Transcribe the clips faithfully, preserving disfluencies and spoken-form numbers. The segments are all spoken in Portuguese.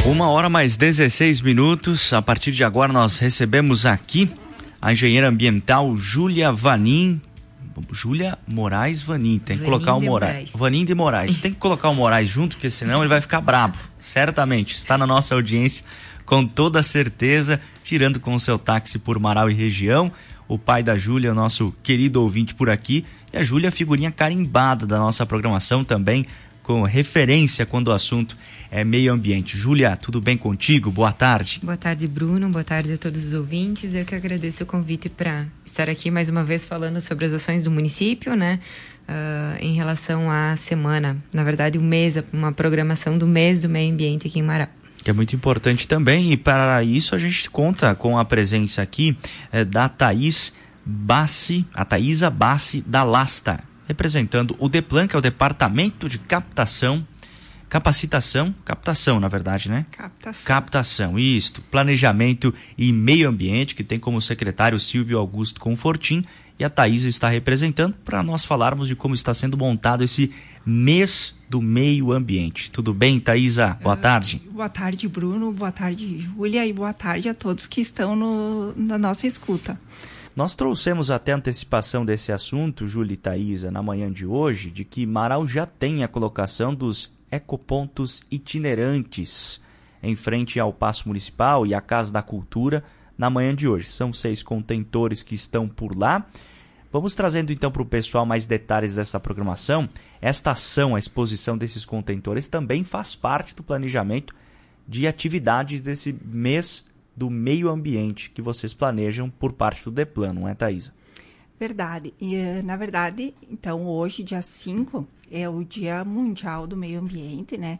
Uma hora mais dezesseis minutos. A partir de agora nós recebemos aqui a engenheira ambiental Júlia Vanin. Júlia Moraes Vanin. Tem que Vanin colocar o de Moraes. Moraes. Vanin de Moraes. Tem que colocar o Moraes junto, porque senão ele vai ficar brabo. Certamente. Está na nossa audiência com toda certeza, tirando com o seu táxi por Marau e região. O pai da Júlia, nosso querido ouvinte por aqui. E a Júlia, figurinha carimbada da nossa programação também, com referência quando o assunto é meio ambiente. Júlia, tudo bem contigo? Boa tarde. Boa tarde, Bruno. Boa tarde a todos os ouvintes. Eu que agradeço o convite para estar aqui mais uma vez falando sobre as ações do município, né? Uh, em relação à semana, na verdade, o mês, uma programação do mês do meio ambiente aqui em Marau. Que é muito importante também, e para isso a gente conta com a presença aqui eh, da Thaís Bassi, a Thaisa Bassi da Lasta, representando o DEPLAN, que é o Departamento de Captação, Capacitação, Captação, na verdade, né? Captação. Captação, isto, Planejamento e Meio Ambiente, que tem como secretário Silvio Augusto Confortin, e a Thaisa está representando para nós falarmos de como está sendo montado esse mês do meio ambiente. Tudo bem, Thaisa? Boa tarde. Uh, boa tarde, Bruno. Boa tarde, Júlia. E boa tarde a todos que estão no, na nossa escuta. Nós trouxemos até antecipação desse assunto, Júlia e Thaisa, na manhã de hoje, de que Marau já tem a colocação dos ecopontos itinerantes em frente ao Paço Municipal e à Casa da Cultura na manhã de hoje. São seis contentores que estão por lá. Vamos trazendo então para o pessoal mais detalhes dessa programação. Esta ação, a exposição desses contentores, também faz parte do planejamento de atividades desse mês do meio ambiente que vocês planejam por parte do DEPLAN, não é, Thaisa? Verdade. E, na verdade, então, hoje, dia cinco, é o Dia Mundial do Meio Ambiente, né?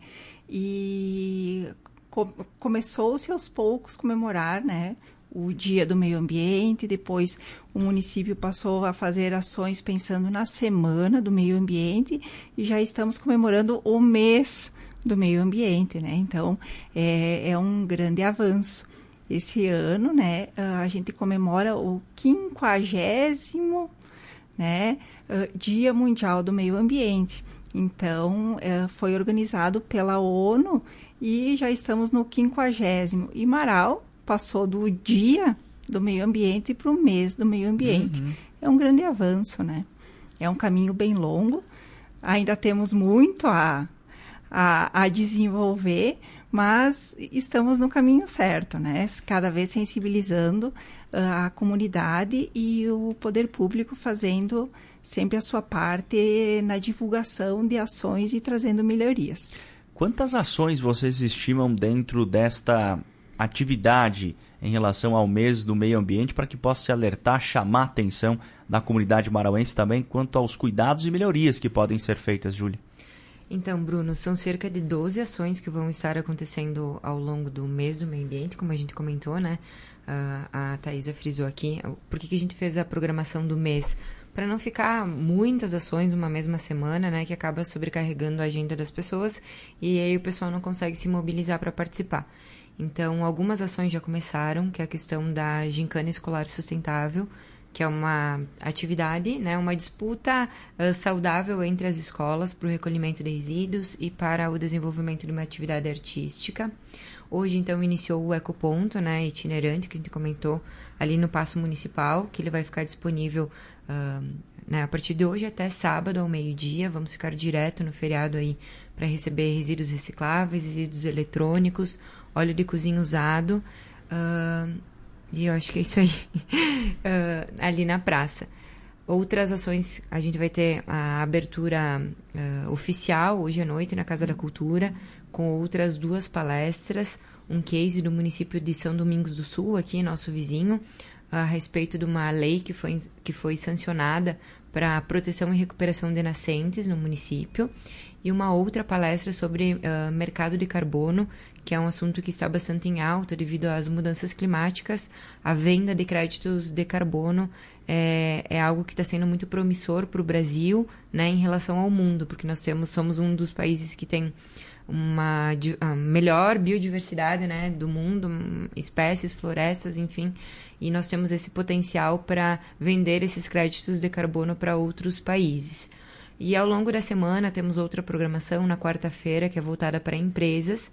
E co- começou-se aos poucos comemorar, né, o Dia do Meio Ambiente. Depois o município passou a fazer ações pensando na Semana do Meio Ambiente e já estamos comemorando o mês do meio ambiente, né? Então, é, é um grande avanço. Esse ano, né, a gente comemora o quinquagésimo, né, Dia Mundial do Meio Ambiente. Então, foi organizado pela ONU e já estamos no quinquagésimo. E Marau passou do Dia do Meio Ambiente para o mês do meio ambiente. Uhum. É um grande avanço, né? É um caminho bem longo. Ainda temos muito a, a, a desenvolver, mas estamos no caminho certo, né? Cada vez sensibilizando uh, a comunidade e o poder público fazendo sempre a sua parte na divulgação de ações e trazendo melhorias. Quantas ações vocês estimam dentro desta atividade em relação ao mês do meio ambiente para que possa se alertar, chamar a atenção da comunidade marauense também quanto aos cuidados e melhorias que podem ser feitas, Júlia? Então, Bruno, são cerca de doze ações que vão estar acontecendo ao longo do mês do meio ambiente, como a gente comentou, né? Uh, a Thaisa frisou aqui. Por que, que a gente fez a programação do mês? Para não ficar muitas ações numa mesma semana, né? Que acaba sobrecarregando a agenda das pessoas e aí o pessoal não consegue se mobilizar para participar. Então, algumas ações já começaram, que é a questão da gincana escolar sustentável, que é uma atividade, né, uma disputa uh, saudável entre as escolas para o recolhimento de resíduos e para o desenvolvimento de uma atividade artística. Hoje, então, iniciou o ecoponto, né, itinerante, que a gente comentou, ali no Paço Municipal, que ele vai ficar disponível uh, né, a partir de hoje até sábado ao meio-dia. Vamos ficar direto no feriado aí para receber resíduos recicláveis, resíduos eletrônicos, óleo de cozinha usado, uh, e eu acho que é isso aí, uh, ali na praça. Outras ações, a gente vai ter a abertura uh, oficial hoje à noite na Casa da Cultura, com outras duas palestras, um case do município de São Domingos do Sul, aqui, nosso vizinho, a respeito de uma lei que foi, que foi sancionada para proteção e recuperação de nascentes no município, e uma outra palestra sobre uh, mercado de carbono, que é um assunto que está bastante em alta devido às mudanças climáticas. A venda de créditos de carbono é, é algo que está sendo muito promissor para o Brasil, né, em relação ao mundo, porque nós temos, somos um dos países que tem uma a melhor biodiversidade, né, do mundo, espécies, florestas, enfim, e nós temos esse potencial para vender esses créditos de carbono para outros países. E ao longo da semana temos outra programação na quarta-feira que é voltada para empresas,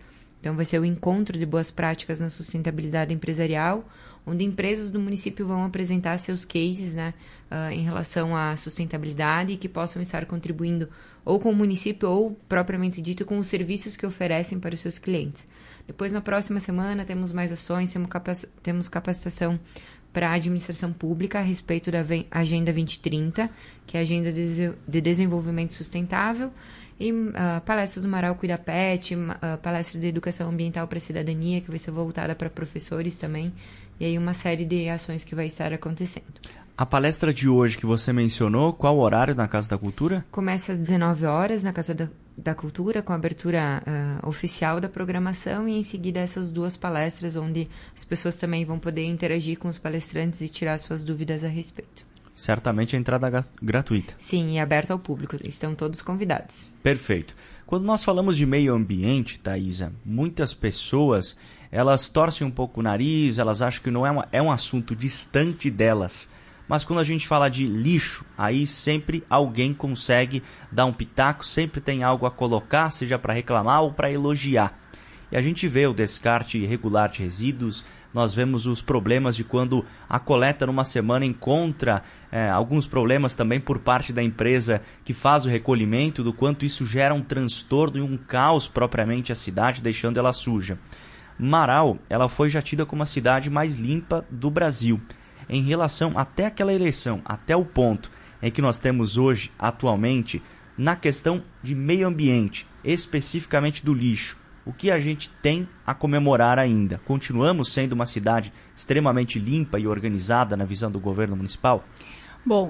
Então, vai ser o encontro de boas práticas na sustentabilidade empresarial, onde empresas do município vão apresentar seus cases, né, uh, em relação à sustentabilidade e que possam estar contribuindo ou com o município ou, propriamente dito, com os serviços que oferecem para os seus clientes. Depois, na próxima semana, temos mais ações, temos, capac- temos capacitação para a administração pública a respeito da Agenda vinte trinta, que é a Agenda de Desenvolvimento Sustentável, e uh, palestras do Marau Cuida Pet, uh, palestra de Educação Ambiental para a Cidadania, que vai ser voltada para professores também, e aí uma série de ações que vai estar acontecendo. A palestra de hoje que você mencionou, qual o horário na Casa da Cultura? Começa às dezenove horas na Casa da, da Cultura, com a abertura uh, oficial da programação, e em seguida essas duas palestras, onde as pessoas também vão poder interagir com os palestrantes e tirar suas dúvidas a respeito. Certamente a entrada gra- gratuita. Sim, e aberta ao público, estão todos convidados. Perfeito. Quando nós falamos de meio ambiente, Thaisa, muitas pessoas, elas torcem um pouco o nariz, elas acham que não é, uma, é um assunto distante delas. Mas quando a gente fala de lixo, aí sempre alguém consegue dar um pitaco, sempre tem algo a colocar, seja para reclamar ou para elogiar. E a gente vê o descarte irregular de resíduos, nós vemos os problemas de quando a coleta numa semana encontra é, alguns problemas também por parte da empresa que faz o recolhimento, do quanto isso gera um transtorno e um caos propriamente à cidade, deixando ela suja. Marau, ela foi já tida como a cidade mais limpa do Brasil. Em relação até aquela eleição, até o ponto em que nós temos hoje, atualmente, na questão de meio ambiente, especificamente do lixo, o que a gente tem a comemorar ainda? Continuamos sendo uma cidade extremamente limpa e organizada na visão do governo municipal? Bom,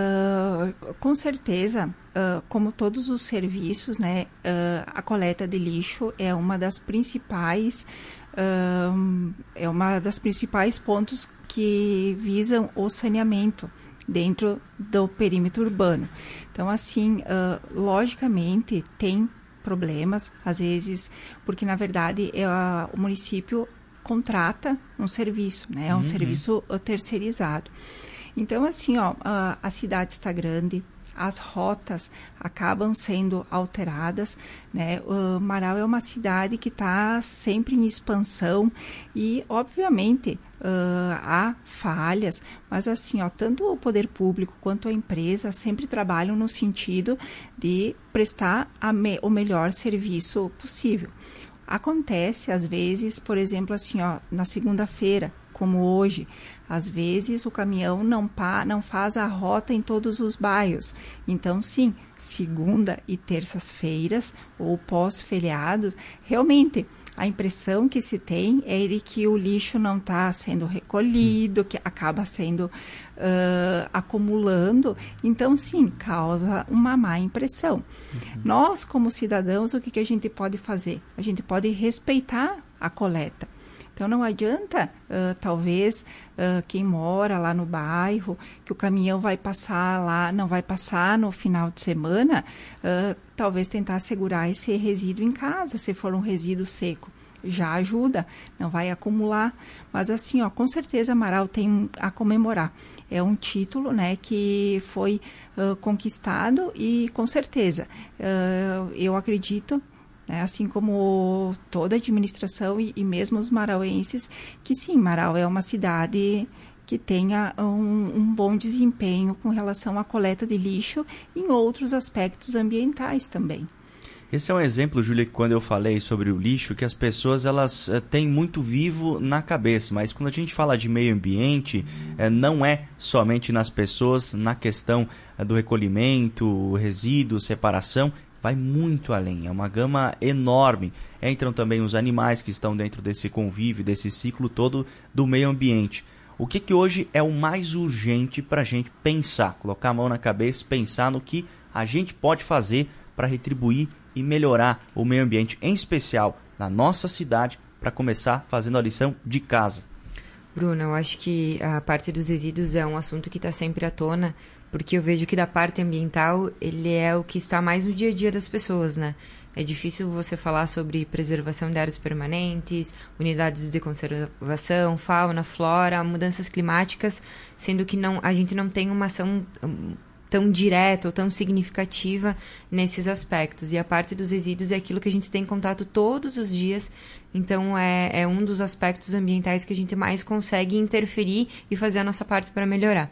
uh, com certeza, uh, como todos os serviços, né, uh, a coleta de lixo é uma das principais, uh, é uma das principais pontos que visam o saneamento dentro do perímetro urbano. Então, assim, uh, logicamente, tem problemas, às vezes, porque, na verdade, é a, o município contrata um serviço, né, é um uhum. serviço uh, terceirizado. Então, assim, ó, a, a cidade está grande, as rotas acabam sendo alteradas, né? Uh, Marau é uma cidade que está sempre em expansão e, obviamente, uh, há falhas, mas assim, ó, tanto o poder público quanto a empresa sempre trabalham no sentido de prestar a me- o melhor serviço possível. Acontece, às vezes, por exemplo, assim, ó, na segunda-feira, como hoje, às vezes o caminhão não, pa, não faz a rota em todos os bairros. Então, sim, segunda e terças-feiras ou pós-feriados, realmente a impressão que se tem é de que o lixo não está sendo recolhido, que acaba sendo uh, acumulando. Então, sim, causa uma má impressão. Uhum. Nós, como cidadãos, o que, que a gente pode fazer? A gente pode respeitar a coleta. Então, não adianta, uh, talvez, uh, quem mora lá no bairro, que o caminhão vai passar lá, não vai passar no final de semana, uh, talvez tentar segurar esse resíduo em casa, se for um resíduo seco. Já ajuda, não vai acumular. Mas, assim, ó, com certeza, Marau tem a comemorar. É um título, né, que foi uh, conquistado e, com certeza, uh, eu acredito, né, assim como toda a administração e, e mesmo os marauenses, que sim, Marau é uma cidade que tenha um, um bom desempenho com relação à coleta de lixo e em outros aspectos ambientais também. Esse é um exemplo, Júlia, que quando eu falei sobre o lixo, que as pessoas elas uh, têm muito vivo na cabeça, mas quando a gente fala de meio ambiente, uh, não é somente nas pessoas, na questão uh, do recolhimento, resíduo, separação, vai muito além, é uma gama enorme. Entram também os animais que estão dentro desse convívio, desse ciclo todo do meio ambiente. O que, que hoje é o mais urgente para a gente pensar, colocar a mão na cabeça, pensar no que a gente pode fazer para retribuir e melhorar o meio ambiente, em especial na nossa cidade, para começar fazendo a lição de casa? Bruno, eu acho que a parte dos resíduos é um assunto que está sempre à tona, porque eu vejo que da parte ambiental ele é o que está mais no dia a dia das pessoas, né? É difícil você falar sobre preservação de áreas permanentes, unidades de conservação, fauna, flora, mudanças climáticas, sendo que não, a gente não tem uma ação tão direta ou tão significativa nesses aspectos. E a parte dos resíduos é aquilo que a gente tem contato todos os dias, então é, é um dos aspectos ambientais que a gente mais consegue interferir e fazer a nossa parte para melhorar.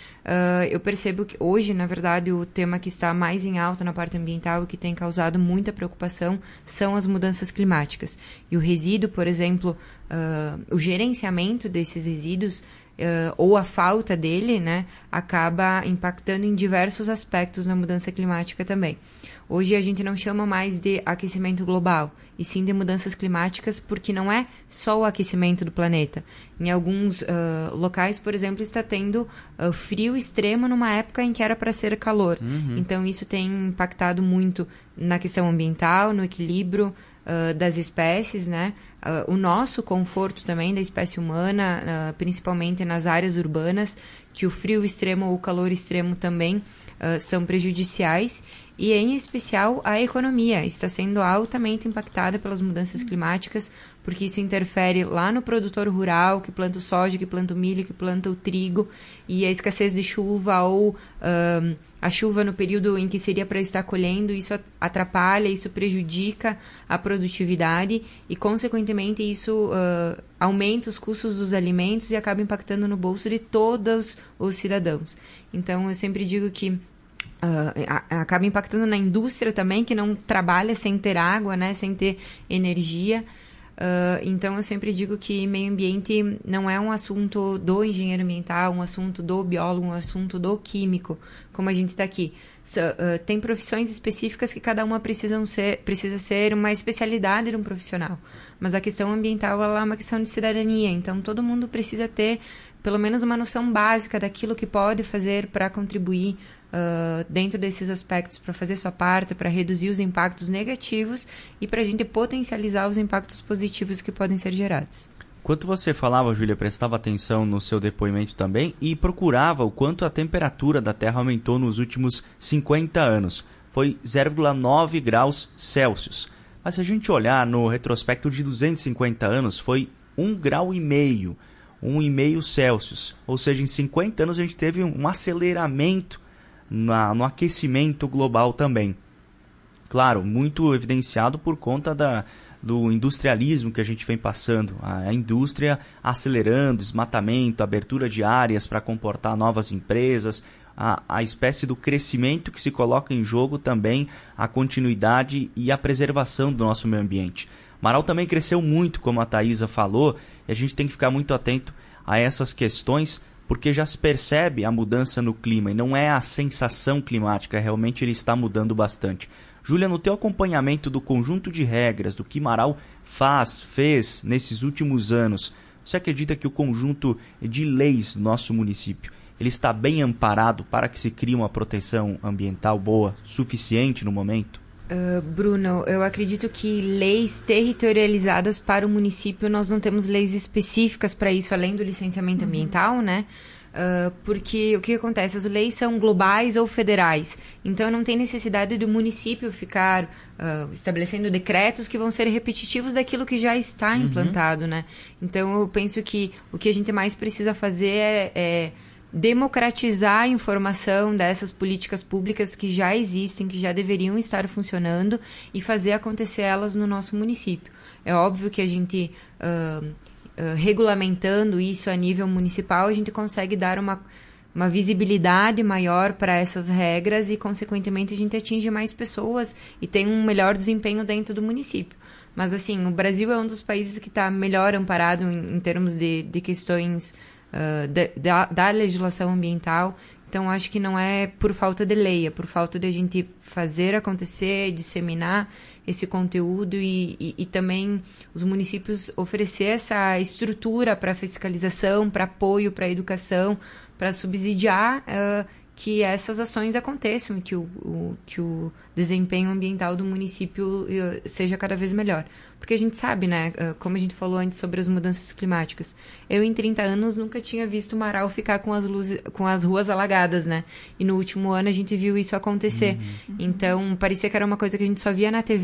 Uh, eu percebo que hoje, na verdade, o tema que está mais em alta na parte ambiental e que tem causado muita preocupação são as mudanças climáticas. E o resíduo, por exemplo, uh, o gerenciamento desses resíduos uh, ou a falta dele, né, acaba impactando em diversos aspectos na mudança climática também. Hoje a gente não chama mais de aquecimento global, e sim de mudanças climáticas, porque não é só o aquecimento do planeta. Em alguns uh, locais, por exemplo, está tendo uh, frio extremo numa época em que era para ser calor. Uhum. Então isso tem impactado muito na questão ambiental, no equilíbrio uh, das espécies, né? Uh, o nosso conforto também da espécie humana, uh, principalmente nas áreas urbanas, que o frio extremo ou o calor extremo também uh, são prejudiciais. E, em especial, a economia está sendo altamente impactada pelas mudanças climáticas, porque isso interfere lá no produtor rural, que planta o soja, que planta o milho, que planta o trigo, e a escassez de chuva ou um, a chuva no período em que seria para estar colhendo, isso atrapalha, isso prejudica a produtividade e, consequentemente, isso uh, aumenta os custos dos alimentos e acaba impactando no bolso de todos os cidadãos. Então, eu sempre digo que Uh, acaba impactando na indústria também, que não trabalha sem ter água, né, sem ter energia. Uh, então, eu sempre digo que meio ambiente não é um assunto do engenheiro ambiental, um assunto do biólogo, um assunto do químico, como a gente está aqui. So, uh, tem profissões específicas que cada uma precisam ser, precisa ser uma especialidade de um profissional. Mas a questão ambiental ela é uma questão de cidadania, então todo mundo precisa ter pelo menos uma noção básica daquilo que pode fazer para contribuir Uh, dentro desses aspectos, para fazer sua parte, para reduzir os impactos negativos e para a gente potencializar os impactos positivos que podem ser gerados. Enquanto você falava, Júlia, prestava atenção no seu depoimento também e procurava o quanto a temperatura da Terra aumentou nos últimos cinquenta anos. Foi zero vírgula nove graus Celsius. Mas se a gente olhar no retrospecto de duzentos e cinquenta anos, foi um grau e meio, um e meio Celsius. Ou seja, em cinquenta anos a gente teve um aceleramento Na, no aquecimento global também. Claro, muito evidenciado por conta da, do industrialismo que a gente vem passando. A, a indústria acelerando, desmatamento, abertura de áreas para comportar novas empresas, a, a espécie do crescimento que se coloca em jogo também, a continuidade e a preservação do nosso meio ambiente. Marau também cresceu muito, como a Thaisa falou, e a gente tem que ficar muito atento a essas questões, porque já se percebe a mudança no clima e não é a sensação climática, realmente ele está mudando bastante. Júlia, no teu acompanhamento do conjunto de regras, do que Marau faz, fez nesses últimos anos, você acredita que o conjunto de leis do nosso município ele está bem amparado para que se crie uma proteção ambiental boa, suficiente no momento? Uh, Bruno, eu acredito que leis territorializadas para o município, nós não temos leis específicas para isso, além do licenciamento uhum. ambiental, né? Uh, porque o que acontece? As leis são globais ou federais, então não tem necessidade do município ficar uh, estabelecendo decretos que vão ser repetitivos daquilo que já está uhum. implantado, né? Então eu penso que o que a gente mais precisa fazer é... é democratizar a informação dessas políticas públicas que já existem, que já deveriam estar funcionando e fazer acontecer elas no nosso município. É óbvio que a gente, uh, uh, regulamentando isso a nível municipal, a gente consegue dar uma, uma visibilidade maior para essas regras e, consequentemente, a gente atinge mais pessoas e tem um melhor desempenho dentro do município. Mas, assim, o Brasil é um dos países que está melhor amparado em, em termos de, de questões... Uh, da, da legislação ambiental, então acho que não é por falta de lei, é por falta de a gente fazer acontecer, disseminar esse conteúdo e, e, e também os municípios oferecer essa estrutura para fiscalização, para apoio, para educação, para subsidiar uh, que essas ações aconteçam, que o, o, que o desempenho ambiental do município uh, seja cada vez melhor. Porque a gente sabe, né, uh, como a gente falou antes sobre as mudanças climáticas, eu em trinta anos nunca tinha visto Marau ficar com as, luzes, com as ruas alagadas, né? E no último ano a gente viu isso acontecer. Uhum. Então, parecia que era uma coisa que a gente só via na T V,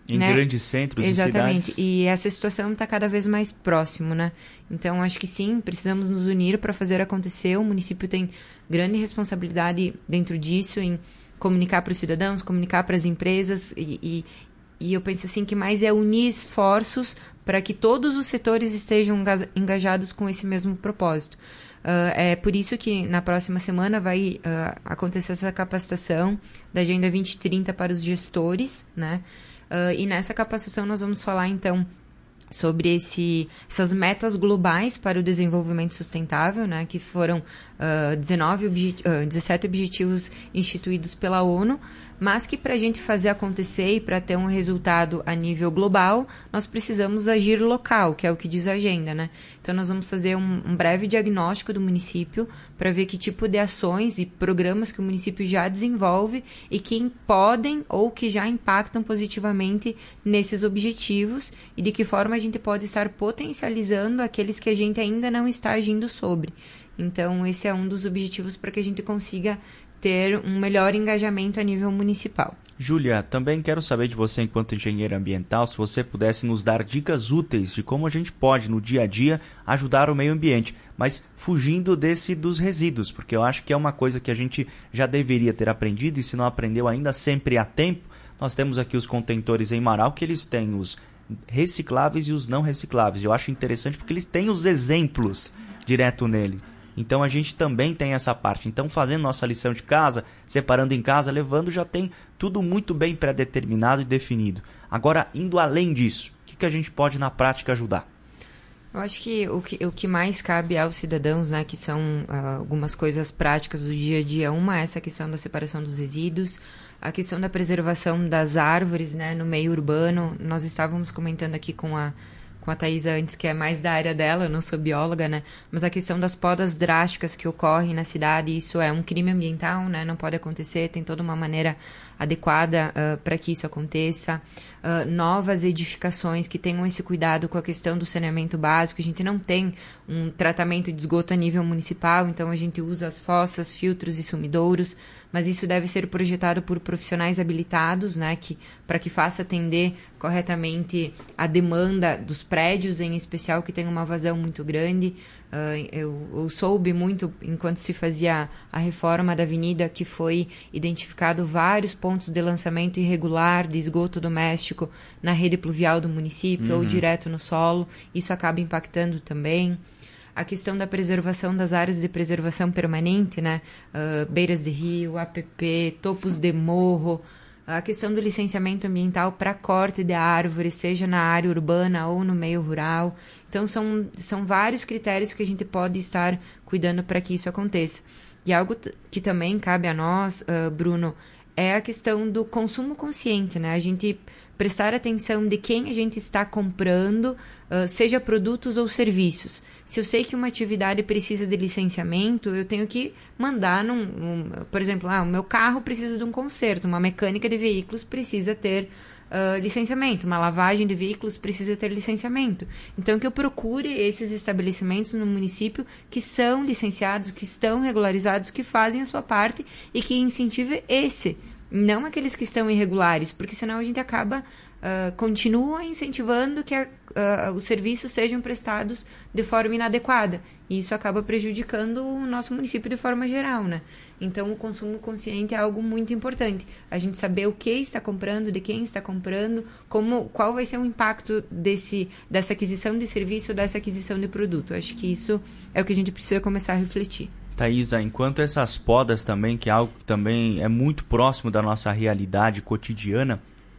Em né? grandes centros Exatamente. e cidades. E essa situação está cada vez mais próximo, né? Então, acho que sim, precisamos nos unir para fazer acontecer. O município tem grande responsabilidade dentro disso, em comunicar para os cidadãos, comunicar para as empresas. E, e, e eu penso assim que mais é unir esforços para que todos os setores estejam engajados com esse mesmo propósito. Uh, é por isso que na próxima semana vai uh, acontecer essa capacitação da Agenda vinte trinta para os gestores, né? Uh, e nessa capacitação nós vamos falar, então, sobre esse, essas metas globais para o desenvolvimento sustentável, né, que foram uh, dezenove obje- uh, dezessete objetivos instituídos pela ONU, mas que para a gente fazer acontecer e para ter um resultado a nível global, nós precisamos agir local, que é o que diz a agenda, né? Então, nós vamos fazer um, um breve diagnóstico do município para ver que tipo de ações e programas que o município já desenvolve e que podem ou que já impactam positivamente nesses objetivos e de que forma a gente pode estar potencializando aqueles que a gente ainda não está agindo sobre. Então, esse é um dos objetivos para que a gente consiga ter um melhor engajamento a nível municipal. Júlia, também quero saber de você, enquanto engenheira ambiental, se você pudesse nos dar dicas úteis de como a gente pode, no dia a dia, ajudar o meio ambiente, mas fugindo desse dos resíduos, porque eu acho que é uma coisa que a gente já deveria ter aprendido e se não aprendeu ainda, sempre há tempo. Nós temos aqui os contentores em Marau, que eles têm os recicláveis e os não recicláveis. Eu acho interessante porque eles têm os exemplos direto nele. Então, a gente também tem essa parte. Então, fazendo nossa lição de casa, separando em casa, levando, já tem tudo muito bem pré-determinado e definido. Agora, indo além disso, o que, que a gente pode, na prática, ajudar? Eu acho que o que, o que mais cabe aos cidadãos, né, que são uh, algumas coisas práticas do dia a dia. Uma é essa questão da separação dos resíduos, a questão da preservação das árvores, né, no meio urbano. Nós estávamos comentando aqui com a com a Thaisa antes, que é mais da área dela, eu não sou bióloga, né? Mas a questão das podas drásticas que ocorrem na cidade, isso é um crime ambiental, né? Não pode acontecer, tem toda uma maneira adequada uh, para que isso aconteça. Uh, novas edificações que tenham esse cuidado com a questão do saneamento básico. A gente não tem um tratamento de esgoto a nível municipal, então a gente usa as fossas, filtros e sumidouros, mas isso deve ser projetado por profissionais habilitados, né, que, para que faça atender corretamente a demanda dos prédios, em especial, que tem uma vazão muito grande. Uh, eu, eu soube muito, enquanto se fazia a reforma da avenida, que foi identificado vários pontos de lançamento irregular de esgoto doméstico na rede pluvial do município, uhum, ou direto no solo. Isso acaba impactando também. A questão da preservação das áreas de preservação permanente, né? Uh, beiras de rio, A P P, topos de morro. A questão do licenciamento ambiental para corte de árvores, seja na área urbana ou no meio rural. Então, são, são vários critérios que a gente pode estar cuidando para que isso aconteça. E algo t- que também cabe a nós, uh, Bruno, é a questão do consumo consciente, né? A gente prestar atenção de quem a gente está comprando, uh, seja produtos ou serviços. Se eu sei que uma atividade precisa de licenciamento, eu tenho que mandar, num, num, por exemplo, ah, o meu carro precisa de um conserto, uma mecânica de veículos precisa ter uh, licenciamento, uma lavagem de veículos precisa ter licenciamento. Então, que eu procure esses estabelecimentos no município que são licenciados, que estão regularizados, que fazem a sua parte e que incentive esse, não aqueles que estão irregulares, porque senão a gente acaba, uh, continua incentivando que a, uh, os serviços sejam prestados de forma inadequada. E isso acaba prejudicando o nosso município de forma geral, né? Então, o consumo consciente é algo muito importante. A gente saber o que está comprando, de quem está comprando, como, qual vai ser o impacto desse, dessa aquisição de serviço, dessa aquisição de produto. Acho que isso é o que a gente precisa começar a refletir. Thaisa, enquanto essas podas também, que é algo que também é muito próximo da nossa realidade cotidiana,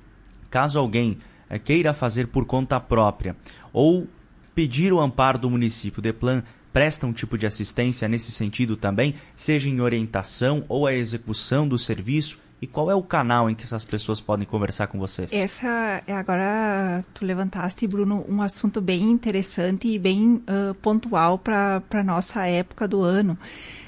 caso alguém é, queira fazer por conta própria ou pedir o amparo do município, o DEPLAN presta um tipo de assistência nesse sentido também, seja em orientação ou a execução do serviço? E qual é o canal em que essas pessoas podem conversar com vocês? Essa, agora tu levantaste, Bruno, um assunto bem interessante e bem uh, pontual para a nossa época do ano.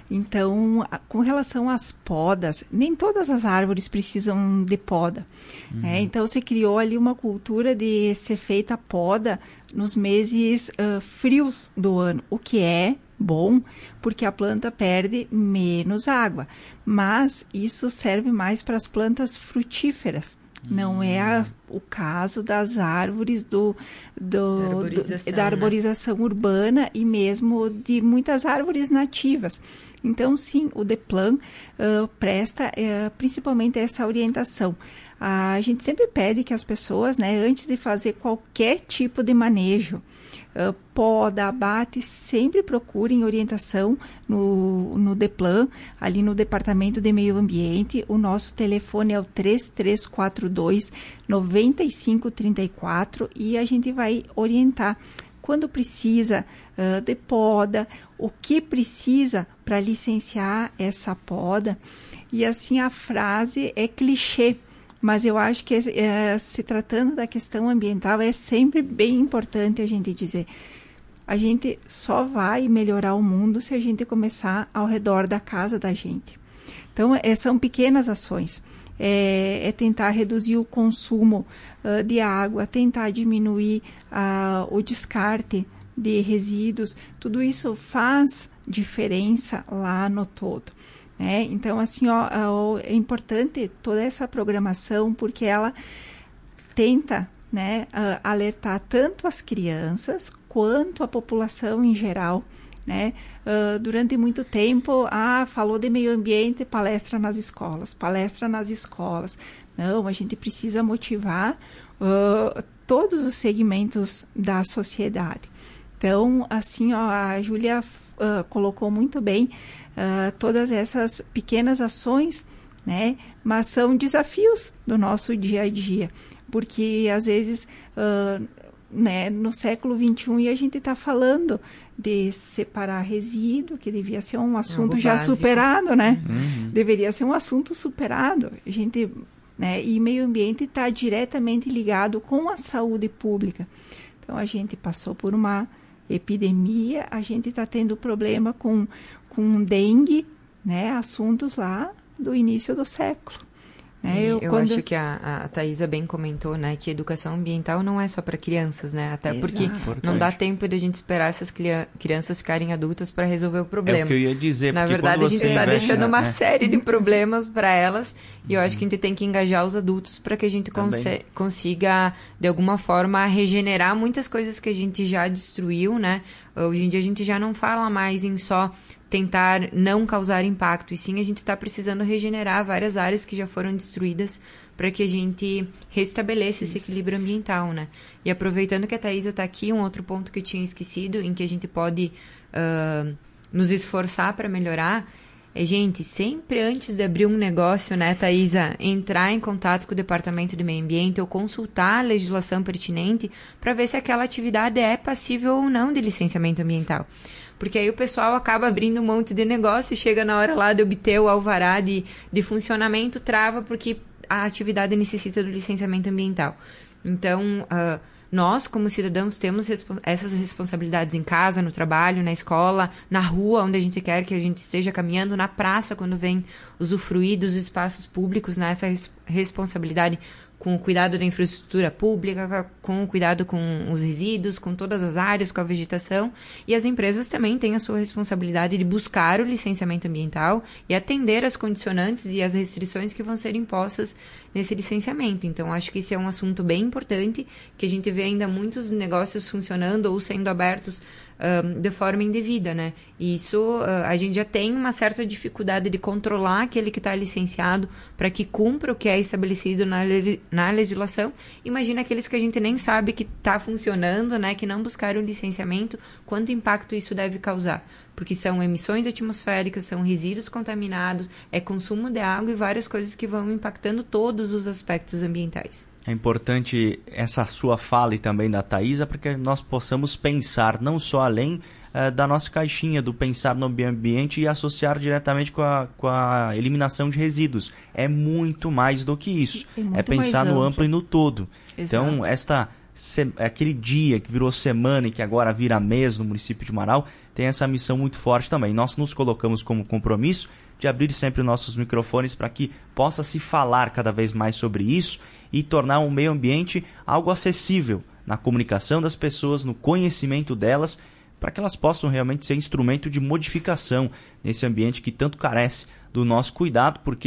Então, com relação às podas, nem todas as árvores precisam de poda. Uhum. Né? Então, se criou ali uma cultura de ser feita a poda nos meses uh, frios do ano, o que é bom, porque a planta perde menos água. Mas isso serve mais para as plantas frutíferas. Não é a, o caso das árvores do, do, da arborização, do, da arborização né? urbana e mesmo de muitas árvores nativas. Então, sim, o DEPLAN uh, presta uh, principalmente essa orientação. Uh, a gente sempre pede que as pessoas, né, antes de fazer qualquer tipo de manejo, Uh, poda, abate, sempre procurem orientação no, no DEPLAN, ali no Departamento de Meio Ambiente. O nosso telefone é o três três quatro dois, nove cinco três quatro e a gente vai orientar quando precisa uh, de poda, o que precisa para licenciar essa poda. E assim, a frase é clichê, mas eu acho que é, se tratando da questão ambiental é sempre bem importante a gente dizer, a gente só vai melhorar o mundo se a gente começar ao redor da casa da gente. Então, é, são pequenas ações, é, é tentar reduzir o consumo uh, de água, tentar diminuir uh, o descarte de resíduos, tudo isso faz diferença lá no todo. É, então, assim, ó, é importante toda essa programação porque ela tenta, né, alertar tanto as crianças quanto a população em geral, né? Uh, durante muito tempo, ah, falou de meio ambiente, palestra nas escolas, palestra nas escolas. Não, a gente precisa motivar uh, todos os segmentos da sociedade. Então, assim, ó, a Júlia uh, colocou muito bem Uh, todas essas pequenas ações, né, mas são desafios do nosso dia a dia, porque às vezes, uh, né, no século vinte e um, e a gente está falando de separar resíduo, que devia ser um assunto já básico. Superado, né? Uhum. Deveria ser um assunto superado. A gente, né, e meio ambiente está diretamente ligado com a saúde pública. Então, a gente passou por uma epidemia, a gente está tendo problema com com dengue, né, assuntos lá do início do século. Né? Eu, eu quando... acho que a, a Thaisa bem comentou, né, que educação ambiental não é só para crianças, né, até Exato. Porque Importante. Não dá tempo de a gente esperar essas crianças ficarem adultas para resolver o problema. É o que eu ia dizer. Na verdade, a gente está deixando uma é. série de problemas para elas e eu uhum. acho que a gente tem que engajar os adultos para que a gente cons- consiga, de alguma forma, regenerar muitas coisas que a gente já destruiu, né. Hoje em dia a gente já não fala mais em só tentar não causar impacto, e sim a gente está precisando regenerar várias áreas que já foram destruídas para que a gente restabeleça Isso. esse equilíbrio ambiental, né? E aproveitando que a Thaisa está aqui, um outro ponto que eu tinha esquecido, em que a gente pode uh, nos esforçar para melhorar, é, gente, sempre antes de abrir um negócio, né, Thaisa, entrar em contato com o Departamento de Meio Ambiente ou consultar a legislação pertinente para ver se aquela atividade é passível ou não de licenciamento ambiental. Porque aí o pessoal acaba abrindo um monte de negócio e chega na hora lá de obter o alvará de, de funcionamento, trava porque a atividade necessita do licenciamento ambiental. Então, uh, nós, como cidadãos, temos respo- essas responsabilidades em casa, no trabalho, na escola, na rua, onde a gente quer que a gente esteja caminhando, na praça, quando vem usufruir dos espaços públicos, né? Essa res- responsabilidade com o cuidado da infraestrutura pública, com o cuidado com os resíduos, com todas as áreas, com a vegetação. E as empresas também têm a sua responsabilidade de buscar o licenciamento ambiental e atender as condicionantes e as restrições que vão ser impostas nesse licenciamento. Então, acho que esse é um assunto bem importante, que a gente vê ainda muitos negócios funcionando ou sendo abertos Um, de forma indevida, né? E isso, uh, a gente já tem uma certa dificuldade de controlar aquele que está licenciado para que cumpra o que é estabelecido na, le- na legislação. Imagina aqueles que a gente nem sabe que está funcionando, né? Que não buscaram o licenciamento, quanto impacto isso deve causar. Porque são emissões atmosféricas, são resíduos contaminados, é consumo de água e várias coisas que vão impactando todos os aspectos ambientais. É importante essa sua fala e também da Thaisa para que nós possamos pensar não só além uh, da nossa caixinha, do pensar no meio ambiente e associar diretamente com a, com a eliminação de resíduos. É muito mais do que isso. É, é pensar no amplo e no todo. Exato. Então, esta, se, aquele dia que virou semana e que agora vira mês no município de Marau, tem essa missão muito forte também. Nós nos colocamos como compromisso de abrir sempre nossos microfones para que possa se falar cada vez mais sobre isso e tornar o meio ambiente algo acessível na comunicação das pessoas, no conhecimento delas, para que elas possam realmente ser instrumento de modificação nesse ambiente que tanto carece do nosso cuidado, porque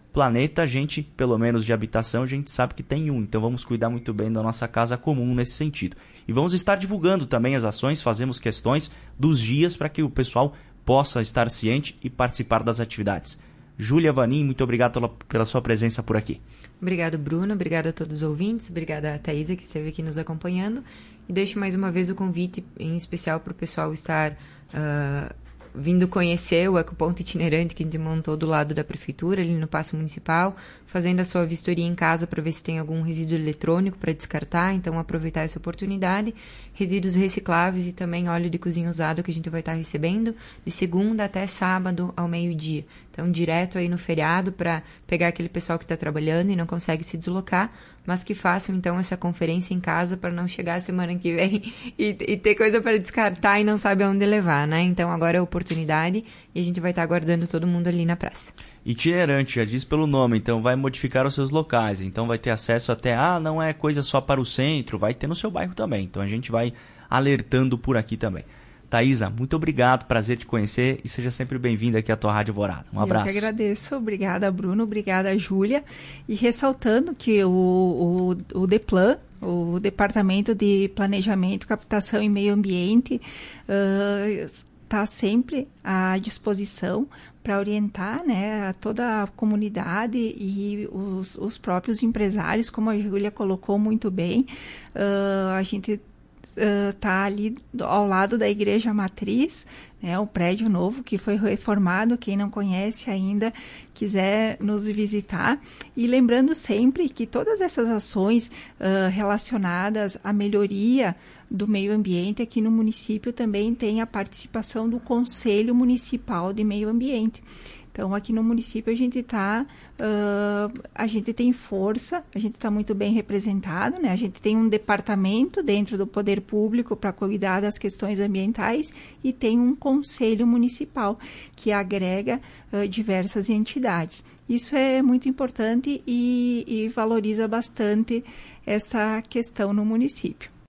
Planeta, a gente, pelo menos de habitação, a gente sabe que tem um. Então vamos cuidar muito bem da nossa casa comum nesse sentido. E vamos estar divulgando também as ações, fazemos questões dos dias para que o pessoal possa estar ciente e participar das atividades. Júlia Vanin, muito obrigado pela, pela sua presença por aqui. Obrigado, Bruno. Obrigado a todos os ouvintes. Obrigada a Thaisa, que esteve aqui nos acompanhando. E deixo mais uma vez o convite, em especial para o pessoal estar uh, vindo conhecer o ecoponto itinerante que a gente montou do lado da prefeitura, ali no Paço Municipal, fazendo a sua vistoria em casa para ver se tem algum resíduo eletrônico para descartar, então aproveitar essa oportunidade. Resíduos recicláveis e também óleo de cozinha usado que a gente vai estar recebendo de segunda até sábado ao meio-dia. Então, direto aí no feriado para pegar aquele pessoal que está trabalhando e não consegue se deslocar, mas que façam então essa conferência em casa para não chegar a semana que vem e, e ter coisa para descartar e não sabe aonde levar, né? Então, agora é a oportunidade e a gente vai estar aguardando todo mundo ali na praça. Itinerante, já diz pelo nome, então vai modificar os seus locais, então vai ter acesso até, ah, não é coisa só para o centro, vai ter no seu bairro também, então a gente vai alertando por aqui também. Thaisa, muito obrigado, prazer te conhecer e seja sempre bem-vinda aqui à tua Rádio Alvorada. Um abraço. Eu que agradeço, obrigada Bruno, obrigada Júlia, e ressaltando que o, o, o DEPLAN, o Departamento de Planejamento, Captação e Meio Ambiente, está uh, sempre à disposição para orientar, né, toda a comunidade e os, os próprios empresários, como a Júlia colocou muito bem. Uh, a gente está uh, ali ao lado da Igreja Matriz, né, o prédio novo que foi reformado. Quem não conhece ainda, quiser nos visitar. E lembrando sempre que todas essas ações uh, relacionadas à melhoria do meio ambiente aqui no município também tem a participação do Conselho Municipal de Meio Ambiente. Então, aqui no município a gente está, uh, a gente tem força, a gente está muito bem representado, né? A gente tem um departamento dentro do poder público para cuidar das questões ambientais e tem um conselho municipal que agrega uh, diversas entidades. Isso é muito importante e, e valoriza bastante essa questão no município.